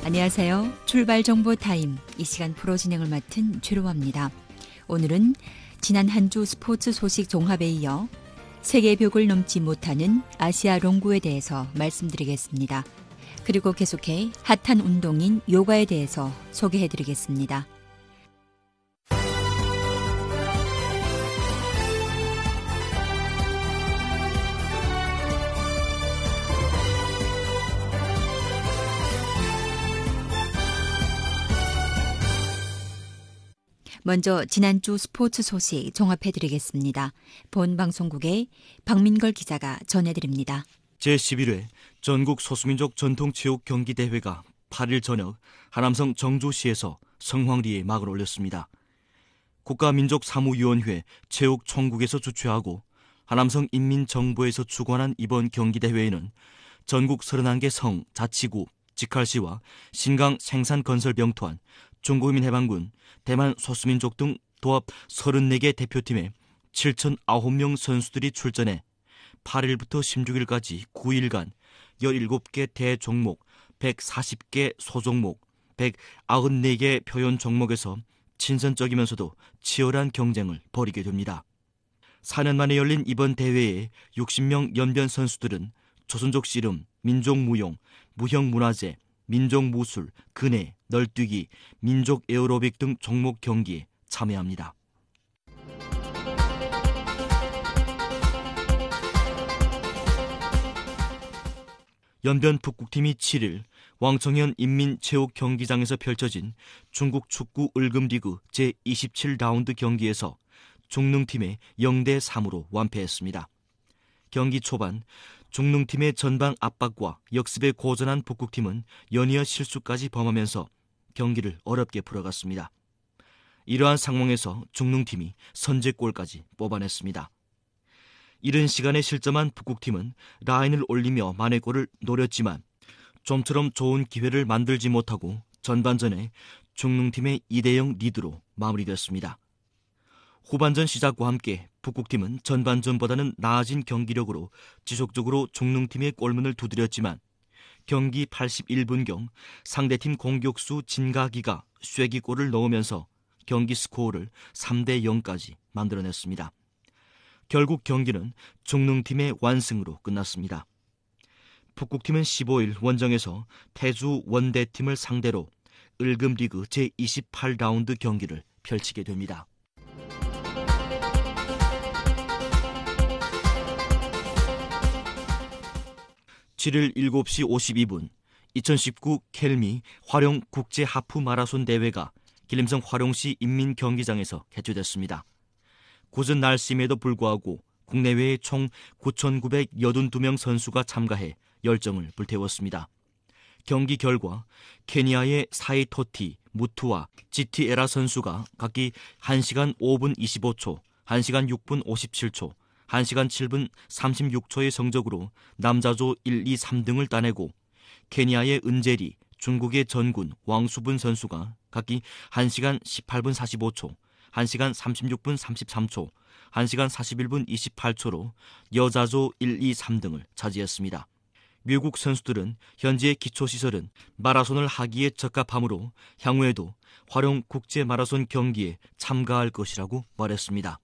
안녕하세요. 출발 정보 타임. 이 시간 프로 진행을 맡은 최로아입니다. 오늘은 지난 한 주 스포츠 소식 종합에 이어 세계 벽을 넘지 못하는 아시아 롱구에 대해서 말씀드리겠습니다. 그리고 계속해 핫한 운동인 요가에 대해서 소개해드리겠습니다. 먼저 지난주 스포츠 소식 종합해드리겠습니다. 본 방송국의 박민걸 기자가 전해드립니다. 제11회 전국 소수민족 전통체육 경기대회가 8일 저녁 하남성 정주시에서 성황리에 막을 올렸습니다. 국가민족사무위원회 체육총국에서 주최하고 하남성 인민정부에서 주관한 이번 경기대회에는 전국 31개 성, 자치구, 직할시와 신강 생산건설병투한, 중국인민해방군, 대만 소수민족 등 도합 34개 대표팀에 7,009명 선수들이 출전해 8일부터 16일까지 9일간 17개 대종목, 140개 소종목, 194개 표현 종목에서 친선적이면서도 치열한 경쟁을 벌이게 됩니다. 4년 만에 열린 이번 대회에 60명 연변 선수들은 조선족 씨름, 민족무용, 무형문화재, 민족무술, 근해, 널뛰기, 민족 에어로빅 등 종목 경기에 참여합니다. 연변 북극팀이 7일 왕청현 인민체육경기장에서 펼쳐진 중국 축구 을금리그 제27라운드 경기에서 중능팀에 0대3으로 완패했습니다. 경기 초반 중능팀의 전방 압박과 역습에 고전한 북극팀은 연이어 실수까지 범하면서 경기를 어렵게 풀어갔습니다. 이러한 상황에서 중능팀이 선제골까지 뽑아냈습니다. 이른 시간에 실점한 북극팀은 라인을 올리며 만회골을 노렸지만 좀처럼 좋은 기회를 만들지 못하고 전반전에 중능팀의 2대0 리드로 마무리됐습니다. 후반전 시작과 함께 북극팀은 전반전보다는 나아진 경기력으로 지속적으로 중능팀의 골문을 두드렸지만 경기 81분경 상대팀 공격수 진가기가 쐐기골을 넣으면서 경기 스코어를 3대0까지 만들어냈습니다. 결국 경기는 중능팀의 완승으로 끝났습니다. 북극팀은 15일 원정에서 태주 원대팀을 상대로 을금리그 제28라운드 경기를 펼치게 됩니다. (7일) 7시 52분 2019 켈미 화룡 국제 하프 마라손 대회가 길림성 화룡시 인민경기장에서 개최됐습니다. 궂은 날씨임에도 불구하고 국내외에 총 9,982명 선수가 참가해 열정을 불태웠습니다. 경기 결과 케니아의 사이토티, 무투와 지티에라 선수가 각기 1시간 5분 25초, 1시간 6분 57초, 1시간 7분 36초의 성적으로 남자조 1, 2, 3등을 따내고 케니아의 은제리, 중국의 전군, 왕수분 선수가 각기 1시간 18분 45초, 1시간 36분 33초, 1시간 41분 28초로 여자조 1, 2, 3등을 차지했습니다. 미국 선수들은 현지의 기초시설은 마라손을 하기에 적합하므로 향후에도 화룡 국제마라손 경기에 참가할 것이라고 말했습니다.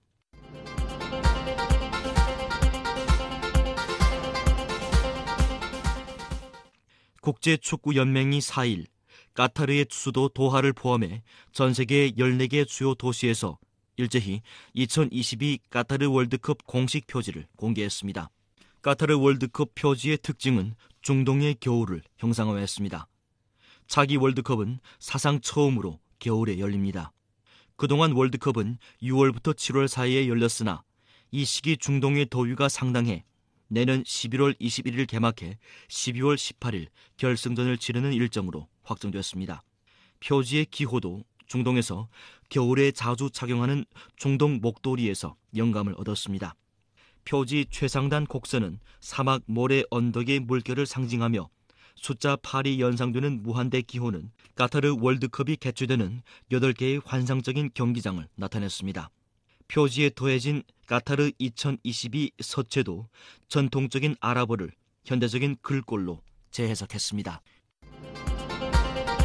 국제축구연맹이 4일 카타르의 수도 도하를 포함해 전 세계 14개 주요 도시에서 일제히 2022 카타르 월드컵 공식 표지를 공개했습니다. 카타르 월드컵 표지의 특징은 중동의 겨울을 형상화했습니다. 차기 월드컵은 사상 처음으로 겨울에 열립니다. 그동안 월드컵은 6월부터 7월 사이에 열렸으나 이 시기 중동의 더위가 상당해 내년 11월 21일 개막해 12월 18일 결승전을 치르는 일정으로 확정됐습니다. 표지의 기호도 중동에서 겨울에 자주 착용하는 중동 목도리에서 영감을 얻었습니다. 표지 최상단 곡선은 사막 모래 언덕의 물결을 상징하며 숫자 8이 연상되는 무한대 기호는 카타르 월드컵이 개최되는 8개의 환상적인 경기장을 나타냈습니다. 표지에 더해진 카타르 2022 서체도 전통적인 아랍어를 현대적인 글꼴로 재해석했습니다.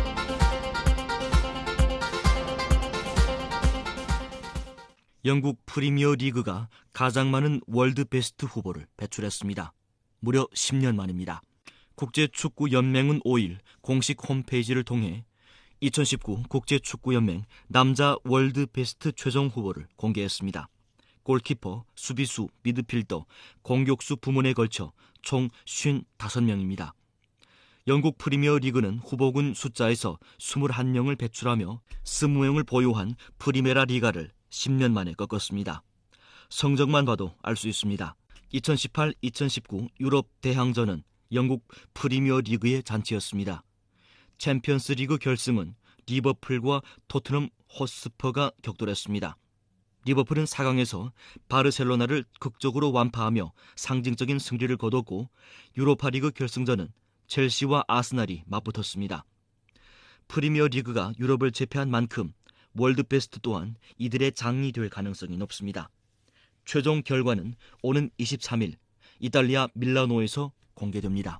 영국 프리미어 리그가 가장 많은 월드 베스트 후보를 배출했습니다. 무려 10년 만입니다. 국제축구연맹은 5일 공식 홈페이지를 통해 2019 국제축구연맹 남자 월드 베스트 최종 후보를 공개했습니다. 골키퍼, 수비수, 미드필더, 공격수 부문에 걸쳐 총 55명입니다. 영국 프리미어 리그는 후보군 숫자에서 21명을 배출하며 20명을 보유한 프리메라 리가를 10년 만에 꺾었습니다. 성적만 봐도 알 수 있습니다. 2018-2019 유럽 대항전은 영국 프리미어 리그의 잔치였습니다. 챔피언스 리그 결승은 리버풀과 토트넘 호스퍼가 격돌했습니다. 리버풀은 4강에서 바르셀로나를 극적으로 완파하며 상징적인 승리를 거뒀고 유로파리그 결승전은 첼시와 아스날이 맞붙었습니다. 프리미어 리그가 유럽을 제패한 만큼 월드베스트 또한 이들의 장이 될 가능성이 높습니다. 최종 결과는 오는 23일 이탈리아 밀라노에서 공개됩니다.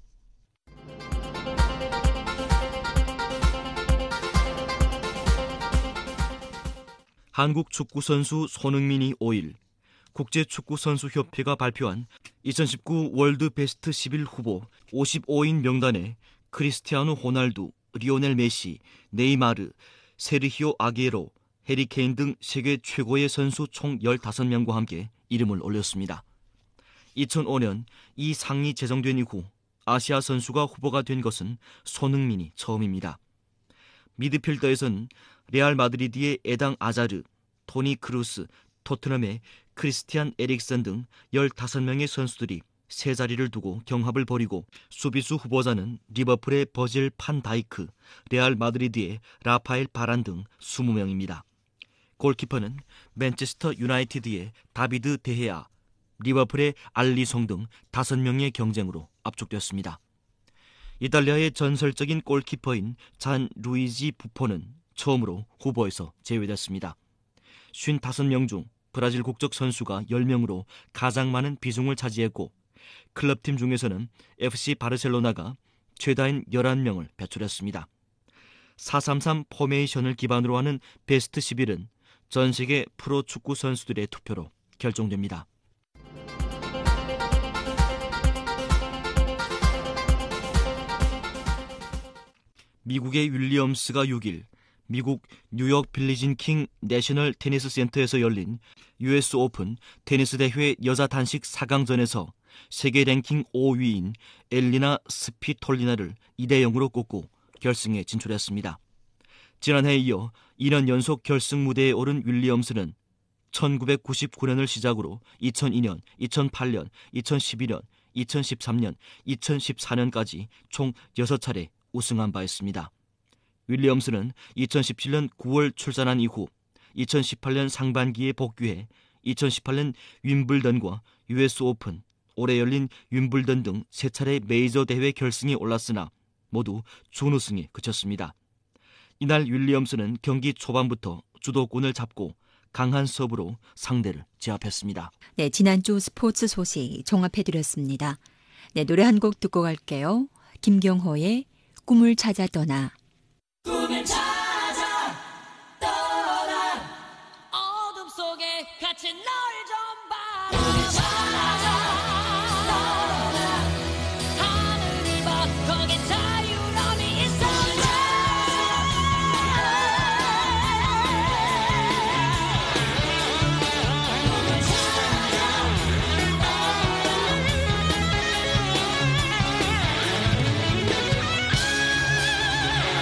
한국 축구선수 손흥민이 5일 국제축구선수협회가 발표한 2019 월드베스트 11 후보 55인 명단에 크리스티아노 호날두, 리오넬 메시, 네이마르, 세르히오 아구에로, 해리 케인 등 세계 최고의 선수 총 15명과 함께 이름을 올렸습니다. 2005년 이 상이 제정된 이후 아시아 선수가 후보가 된 것은 손흥민이 처음입니다. 미드필더에서는 레알 마드리드의 에당 아자르, 토니 크루스, 토트넘의 크리스티안 에릭슨 등 15명의 선수들이 세 자리를 두고 경합을 벌이고 수비수 후보자는 리버풀의 버질 판 다이크, 레알 마드리드의 라파엘 바란 등 20명입니다. 골키퍼는 맨체스터 유나이티드의 다비드 데헤아, 리버풀의 알리송 등 5명의 경쟁으로 압축됐습니다. 이탈리아의 전설적인 골키퍼인 잔 루이지 부포는 처음으로 후보에서 제외됐습니다. 55명 중 브라질 국적 선수가 10명으로 가장 많은 비중을 차지했고 클럽팀 중에서는 FC 바르셀로나가 최다인 11명을 배출했습니다. 433 포메이션을 기반으로 하는 베스트 11은 전 세계 프로축구 선수들의 투표로 결정됩니다. 미국의 윌리엄스가 6일 미국 뉴욕 빌리진 킹 내셔널 테니스 센터에서 열린 US 오픈 테니스 대회 여자 단식 4강전에서 세계 랭킹 5위인 엘리나 스피톨리나를 2대0으로 꺾고 결승에 진출했습니다. 지난해에 이어 2년 연속 결승 무대에 오른 윌리엄스는 1999년을 시작으로 2002년, 2008년, 2012년, 2013년, 2014년까지 총 6차례 우승한 바 있습니다. 윌리엄스는 2017년 9월 출산한 이후 2018년 상반기에 복귀해 2018년 윈블던과 US 오픈, 올해 열린 윈블던 등 3차례 메이저 대회 결승에 올랐으나 모두 준우승에 그쳤습니다. 이날 윌리엄스는 경기 초반부터 주도권을 잡고 강한 서브로 상대를 제압했습니다. 네, 지난주 스포츠 소식 종합해드렸습니다. 네, 노래 한 곡 듣고 갈게요. 김경호의 꿈을 찾아 떠나. 꿈을 찾아 떠나 어둠 속에 갇힌 널 좀 봐. 꿈을 찾아 떠나 하늘을 봐. 거긴 자유로움이 있어. 꿈을 찾아 떠나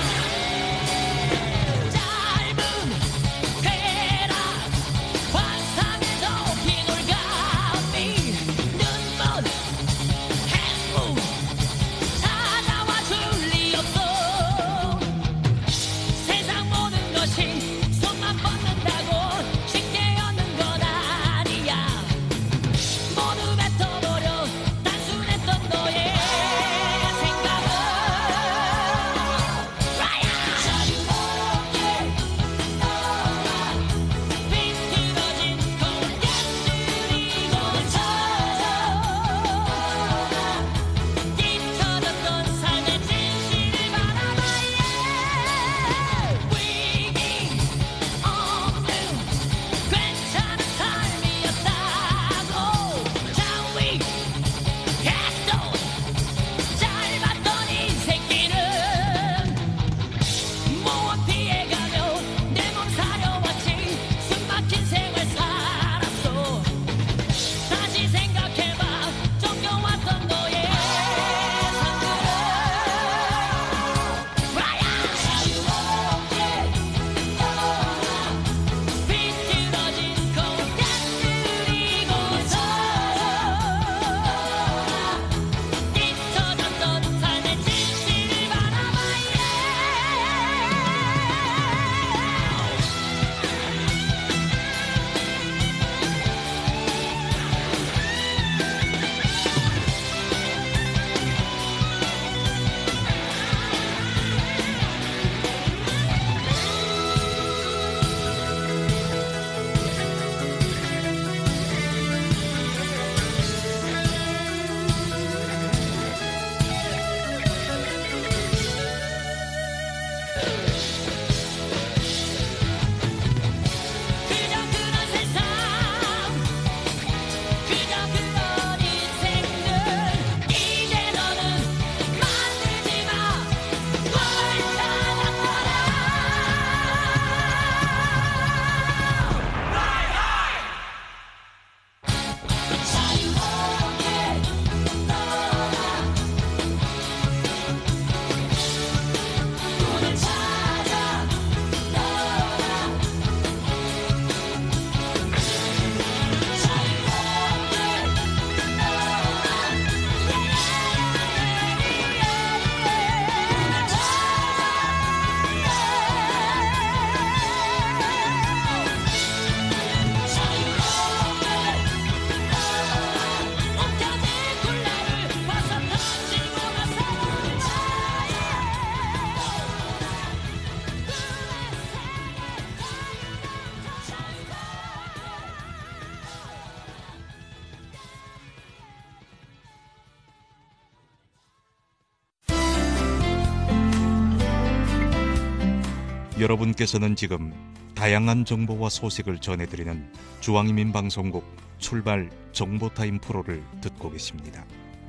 여러분께서는 지금 다양한 정보와 소식을 전해드리는 중앙인민방송국 출발 정보타임 프로를 듣고 계십니다.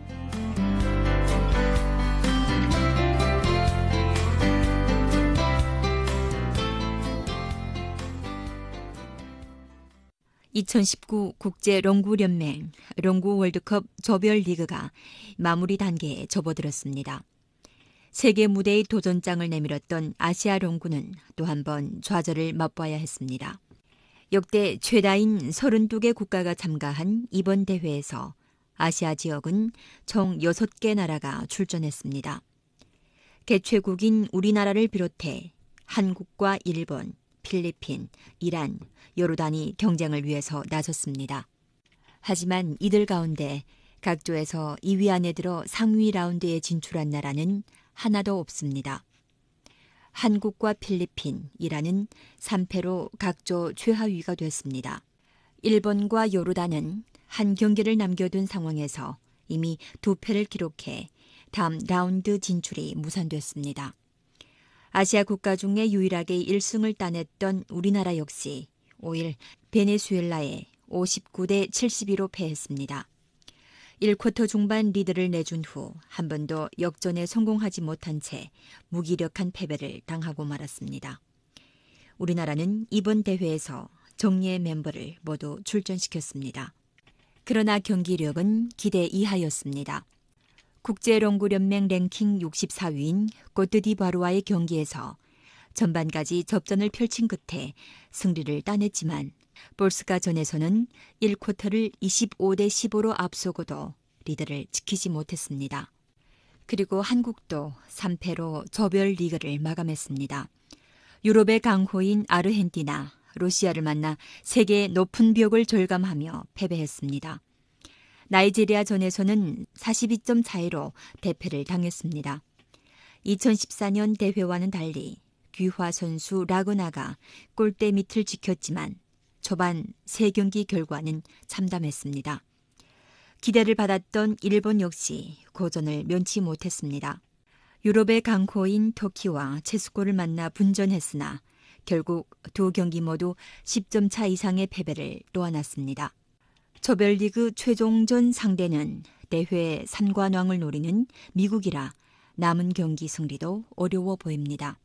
(2019) 국제 롱구연맹 롱구 월드컵 조별리그가 마무리 단계에 접어들었습니다. 세계 무대의 도전장을 내밀었던 아시아 롱구는 또 한 번 좌절을 맛봐야 했습니다. 역대 최다인 32개 국가가 참가한 이번 대회에서 아시아 지역은 총 6개 나라가 출전했습니다. 개최국인 우리나라를 비롯해 한국과 일본, 필리핀, 이란, 요르단이 경쟁을 위해서 나섰습니다. 하지만 이들 가운데 각 조에서 2위 안에 들어 상위 라운드에 진출한 나라는 하나도 없습니다. 한국과 필리핀, 이란은 3패로 각조 최하위가 됐습니다. 일본과 요르단은 한 경기를 남겨둔 상황에서 이미 2패를 기록해 다음 라운드 진출이 무산됐습니다. 아시아 국가 중에 유일하게 1승을 따냈던 우리나라 역시 5일 베네수엘라에 59대 72로 패했습니다. 1쿼터 중반 리드를 내준 후 한 번도 역전에 성공하지 못한 채 무기력한 패배를 당하고 말았습니다. 우리나라는 이번 대회에서 정예의 멤버를 모두 출전시켰습니다. 그러나 경기력은 기대 이하였습니다. 국제롱구연맹 랭킹 64위인 꼬트디부아르와의 경기에서 전반까지 접전을 펼친 끝에 승리를 따냈지만 볼스가전에서는 1쿼터를 25대 15로 앞서고도 리드를 지키지 못했습니다. 그리고 한국도 3패로 조별리그를 마감했습니다. 유럽의 강호인 아르헨티나, 러시아를 만나 세계의 높은 벽을 절감하며 패배했습니다. 나이지리아전에서는 42점 차이로 대패를 당했습니다. 2014년 대회와는 달리 귀화 선수 라그나가 골대 밑을 지켰지만 초반 3경기 결과는 참담했습니다. 기대를 받았던 일본 역시 고전을 면치 못했습니다. 유럽의 강호인 터키와 체스코를 만나 분전했으나 결국 2경기 모두 10점 차 이상의 패배를 놓아놨습니다. 조별리그 최종전 상대는 대회 3관왕을 노리는 미국이라 남은 경기 승리도 어려워 보입니다.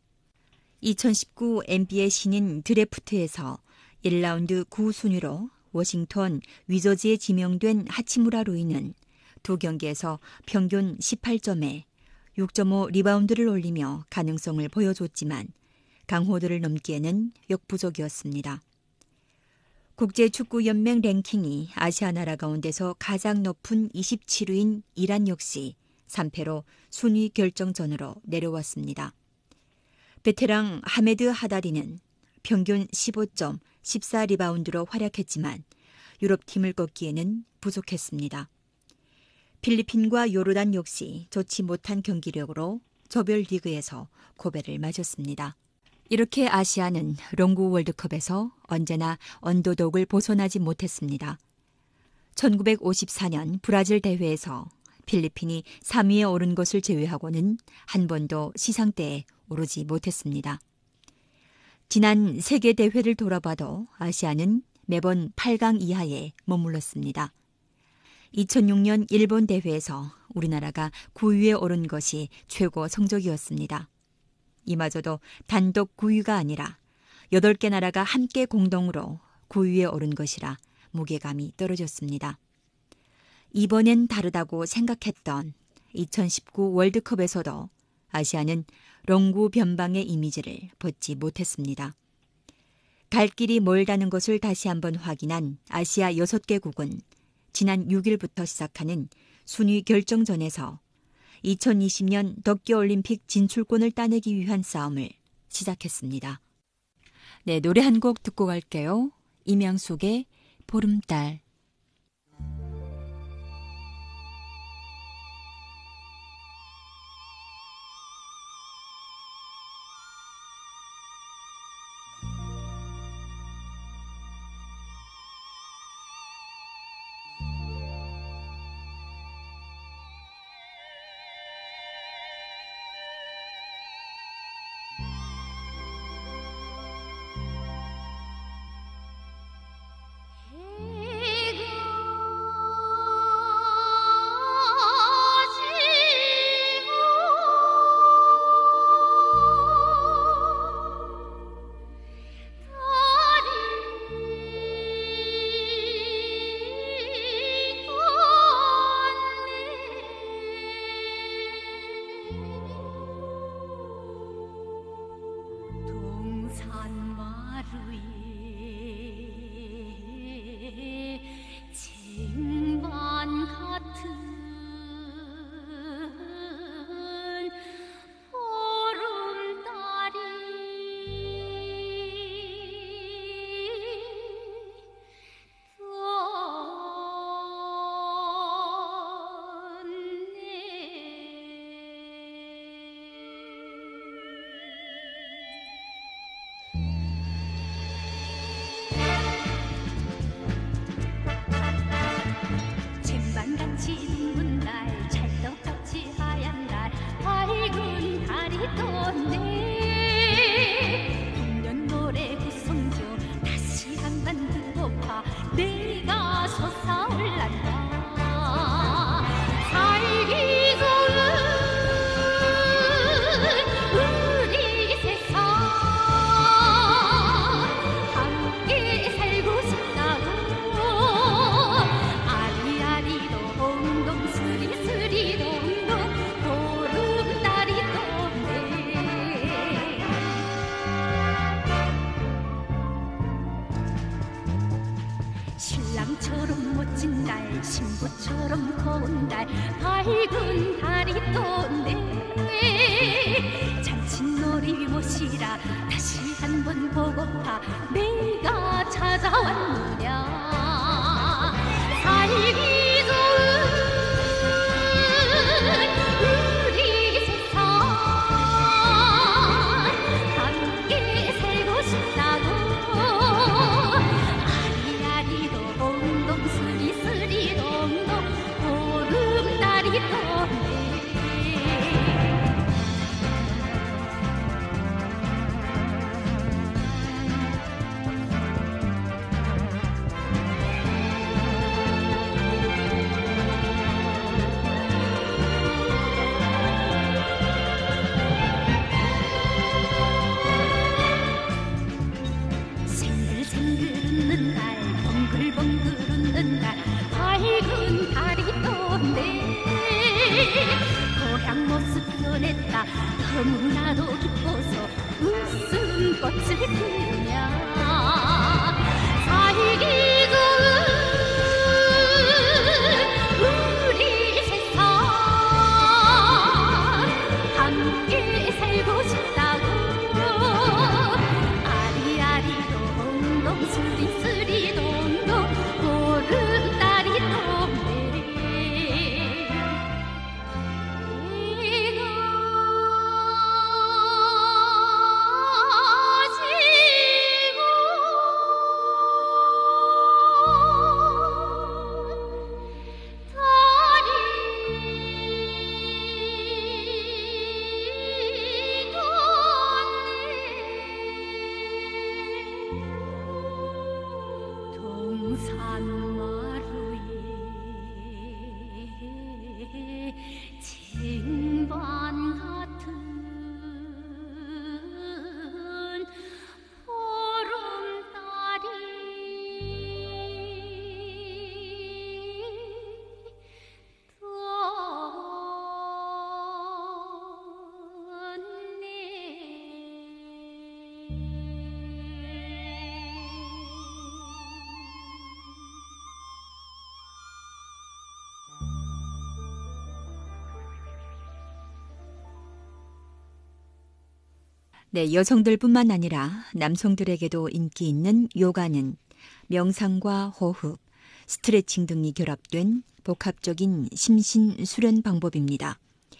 2019 NBA 신인 드래프트에서 1라운드 9순위로 워싱턴 위저즈에 지명된 하치무라 루이는 2경기에서 평균 18점에 6.5 리바운드를 올리며 가능성을 보여줬지만 강호들을 넘기에는 역부족이었습니다. 국제축구연맹 랭킹이 아시아 나라 가운데서 가장 높은 27위인 이란 역시 3패로 순위 결정전으로 내려왔습니다. 베테랑 하메드 하다디는 평균 15점, 14리바운드로 활약했지만 유럽팀을 꺾기에는 부족했습니다. 필리핀과 요르단 역시 좋지 못한 경기력으로 조별리그에서 고배를 맞았습니다. 이렇게 아시아는 롱구 월드컵에서 언제나 언더독을 벗어나지 못했습니다. 1954년 브라질 대회에서 필리핀이 3위에 오른 것을 제외하고는 한 번도 시상대에 오르지 못했습니다. 지난 세계대회를 돌아봐도 아시아는 매번 8강 이하에 머물렀습니다. 2006년 일본 대회에서 우리나라가 9위에 오른 것이 최고 성적이었습니다. 이마저도 단독 9위가 아니라 8개 나라가 함께 공동으로 9위에 오른 것이라 무게감이 떨어졌습니다. 이번엔 다르다고 생각했던 2019 월드컵에서도 아시아는 롱구 변방의 이미지를 벗지 못했습니다. 갈 길이 멀다는 것을 다시 한번 확인한 아시아 6개국은 지난 6일부터 시작하는 순위 결정전에서 2020년 도쿄올림픽 진출권을 따내기 위한 싸움을 시작했습니다. 네, 노래 한 곡 듣고 갈게요. 임양숙의 보름달. 찾아왔네. 풍년 노래 구성조 다시 한번 듣고파 내가 솟아올란다. 살기 좋은 우리 세상 함께 살고 싶다고. 아리아리 동동 스리스리 동동 보름달이 떴네. 신랑처럼 멋진 날, 신부처럼 고운 달, 밝은 달이 떴네. 잔칫놀이 모시라 다시 한번 보고파 내가 찾아왔느냐. 살기 좋은 우리 세상 함께 살고 싶다고. 아리아리 동동 스리스리 동동 보름달이 떴네. 생글생글 웃는 날, 벙글벙글 웃는 날, 밝은 달이 떴네. 고향 모습 변했다. 너무나도 기뻐서 웃음꽃을 피우냐. 살기 좋은 우리 세상 함께 살고 싶다고. 아리아리 동동 스리스리 동동 보름달이 떴네. 내가 지고 달이 떴네. 동산마루에 쟁반 같은 네, 여성들뿐만 아니라 남성들에게도 인기 있는 요가는 명상과 호흡, 스트레칭 등이 결합된 복합적인 심신 수련 방법입니다.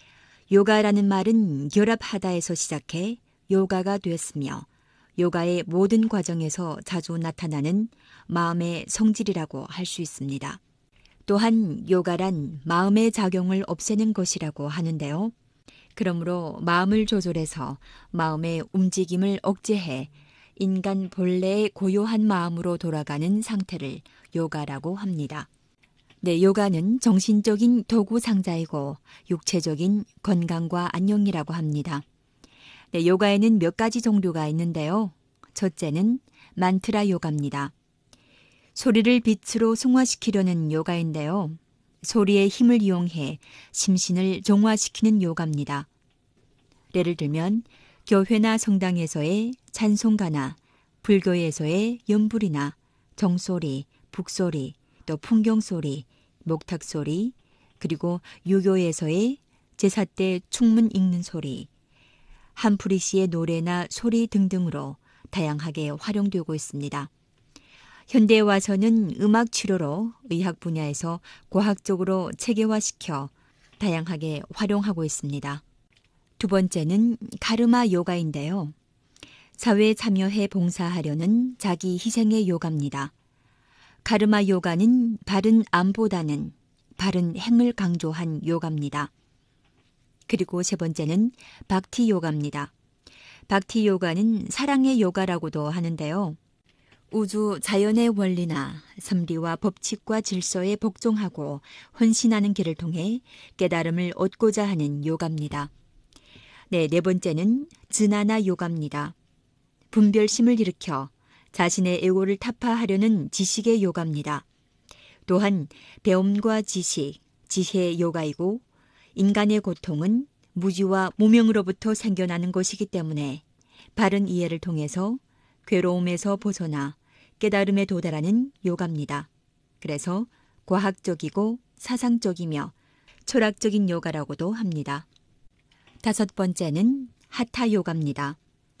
요가라는 말은 결합하다에서 시작해 요가가 되었으며 요가의 모든 과정에서 자주 나타나는 마음의 성질이라고 할 수 있습니다. 또한 요가란 마음의 작용을 없애는 것이라고 하는데요. 그러므로 마음을 조절해서 마음의 움직임을 억제해 인간 본래의 고요한 마음으로 돌아가는 상태를 요가라고 합니다. 네, 요가는 정신적인 도구 상자이고 육체적인 건강과 안녕이라고 합니다. 네, 요가에는 몇 가지 종류가 있는데요. 첫째는 만트라 요가입니다. 소리를 빛으로 승화시키려는 요가인데요. 소리의 힘을 이용해 심신을 정화시키는 요가입니다. 예를 들면 교회나 성당에서의 찬송가나 불교에서의 연불이나 정소리, 북소리, 또 풍경소리, 목탁소리, 그리고 유교에서의 제사 때 충문 읽는 소리, 한풀이 씨의 노래나 소리 등등으로 다양하게 활용되고 있습니다. 현대에 와서는 음악 치료로 의학 분야에서 과학적으로 체계화시켜 다양하게 활용하고 있습니다. 두 번째는 카르마 요가인데요. 사회에 참여해 봉사하려는 자기 희생의 요가입니다. 카르마 요가는 바른 암보다는 바른 행을 강조한 요가입니다. 그리고 세 번째는 박티 요가입니다. 박티 요가는 사랑의 요가라고도 하는데요. 우주 자연의 원리나 섭리와 법칙과 질서에 복종하고 헌신하는 길을 통해 깨달음을 얻고자 하는 요가입니다. 네 번째는 즈나나 요가입니다. 분별심을 일으켜 자신의 에고를 타파하려는 지식의 요가입니다. 또한 배움과 지식, 지혜의 요가이고 인간의 고통은 무지와 무명으로부터 생겨나는 것이기 때문에 바른 이해를 통해서 괴로움에서 벗어나 깨달음에 도달하는 요가입니다. 그래서 과학적이고 사상적이며 철학적인 요가라고도 합니다. 5번째는 하타 요가입니다.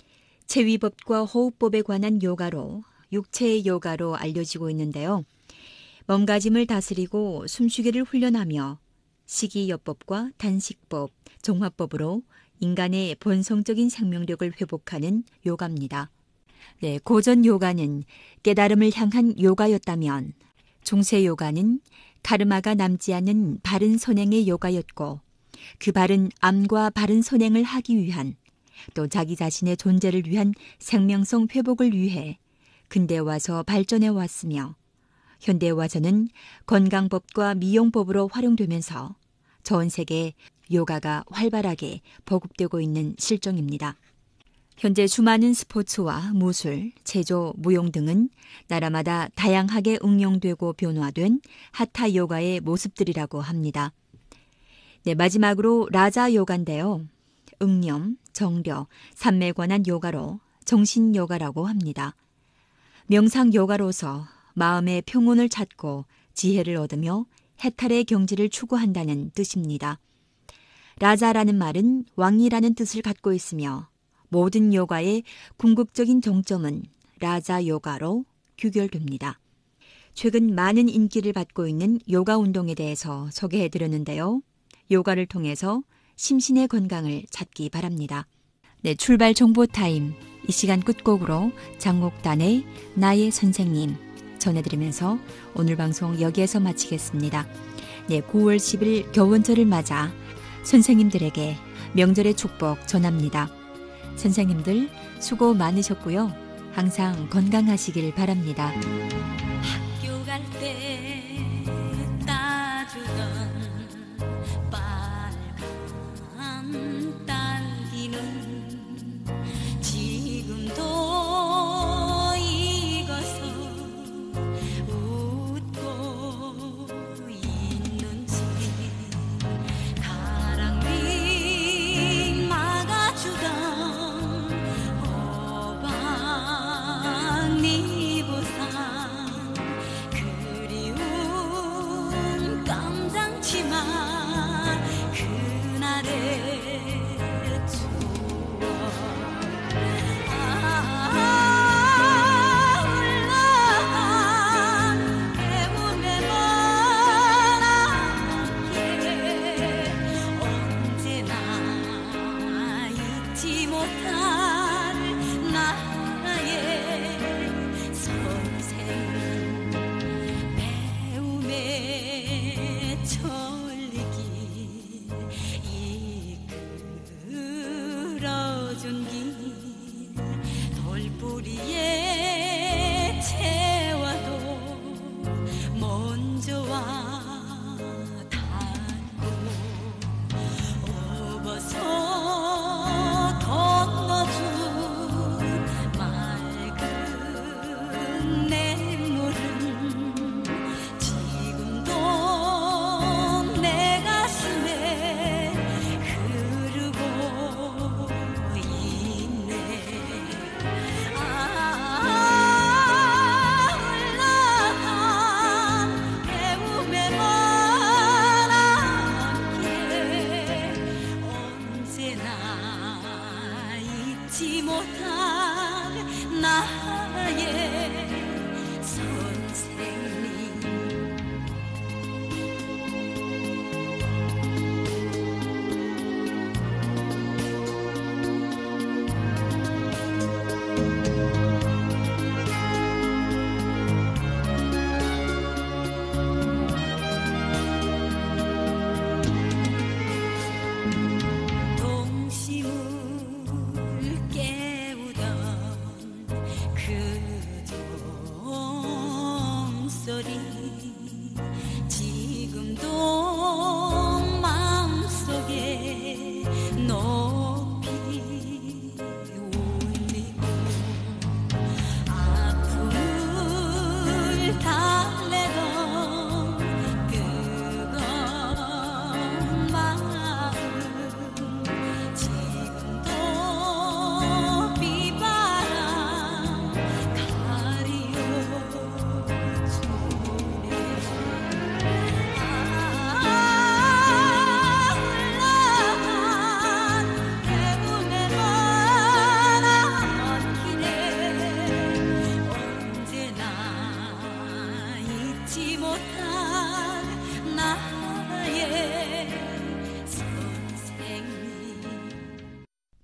체위법과 호흡법에 관한 요가로 육체의 요가로 알려지고 있는데요. 몸가짐을 다스리고 숨쉬기를 훈련하며 식이요법과 단식법, 종합법으로 인간의 본성적인 생명력을 회복하는 요가입니다. 네, 고전 요가는 깨달음을 향한 요가였다면 중세 요가는 카르마가 남지 않는 바른 선행의 요가였고 그 바른 암과 바른 선행을 하기 위한 또 자기 자신의 존재를 위한 생명성 회복을 위해 근대에 와서 발전해 왔으며 현대에 와서는 건강법과 미용법으로 활용되면서 전 세계에 요가가 활발하게 보급되고 있는 실정입니다. 현재 수많은 스포츠와 무술, 체조, 무용 등은 나라마다 다양하게 응용되고 변화된 하타 요가의 모습들이라고 합니다. 네, 마지막으로 라자 요가인데요. 응념, 정려, 삶에 관한 요가로 정신 요가라고 합니다. 명상 요가로서 마음의 평온을 찾고 지혜를 얻으며 해탈의 경지를 추구한다는 뜻입니다. 라자라는 말은 왕이라는 뜻을 갖고 있으며 모든 요가의 궁극적인 정점은 라자 요가로 규결됩니다. 최근 많은 인기를 받고 있는 요가 운동에 대해서 소개해드렸는데요. 요가를 통해서 심신의 건강을 찾기 바랍니다. 네, 출발 정보 타임. 이 시간 끝곡으로 장옥단의 나의 선생님 전해드리면서 오늘 방송 여기에서 마치겠습니다. 네, 9월 10일 교원절을 맞아 선생님들에게 명절의 축복 전합니다. 선생님들 수고 많으셨고요. 항상 건강하시길 바랍니다. 학교 갈 때 따주던 빨간 딸기는 지금도 익어서 웃고 있는지 가랑비 막아주던 니보상 그리운 깜장치마 그날의 추억 울렁한 배움의 먼함에 언제나 잊지 못할 나의 선생님 배움의 천리길 이끌어준 길 돌뿌리에 채워도 먼저 와 닿고 업어서 건너준 맑은 냇물은 지금도 내 가슴에 흐르고 있네. 흘러간 배움의 먼함길 언제나 잊지 못할 나의 선생님. 동심을 깨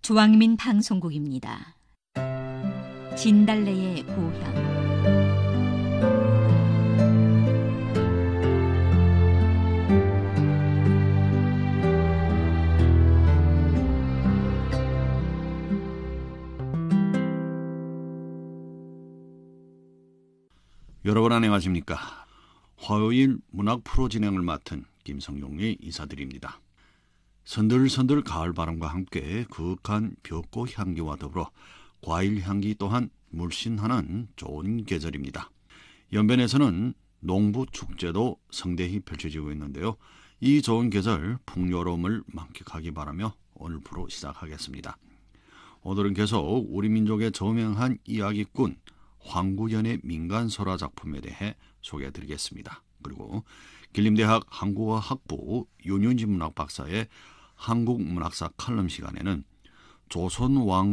주왕민 방송국입니다. 진달래의 고향. 여러분 안녕하십니까? 화요일 문학 프로 진행을 맡은 김성용이 인사드립니다. 선들선들 가을바람과 함께 그윽한 벚꽃 향기와 더불어 과일 향기 또한 물씬하는 좋은 계절입니다. 연변에서는 농부축제도 성대히 펼쳐지고 있는데요. 이 좋은 계절 풍요로움을 만끽하기 바라며 오늘 프로 시작하겠습니다. 오늘은 계속 우리 민족의 저명한 이야기꾼 황구연의 민간설화 작품에 대해 소개해드리겠습니다. 그리고 길림대학 한국어학부 윤윤지 문학박사의 한국문학사 칼럼 시간에는 조선왕